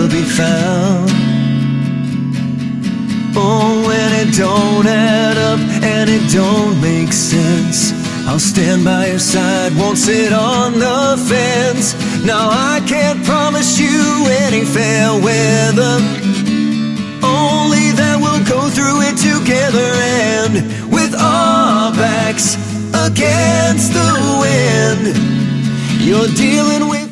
will be found. Oh, when it don't add up and it don't make sense, I'll stand by your side, won't sit on the fence. Now I can't promise you any fair weather, only that we'll go through it together, and with our backs against the wind. You're dealing with